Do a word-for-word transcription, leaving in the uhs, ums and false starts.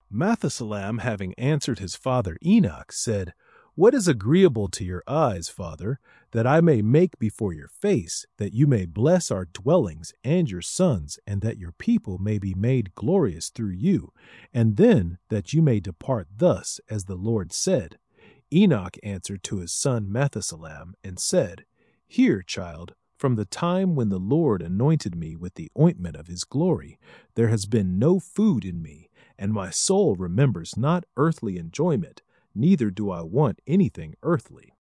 Methuselah, having answered his father Enoch, said, "What is agreeable to your eyes, Father, that I may make before your face, that you may bless our dwellings and your sons, and that your people may be made glorious through you, and then that you may depart thus, as the Lord said?" Enoch answered to his son Methuselah and said, "Hear, child, from the time when the Lord anointed me with the ointment of his glory, there has been no food in me, and my soul remembers not earthly enjoyment, neither do I want anything earthly.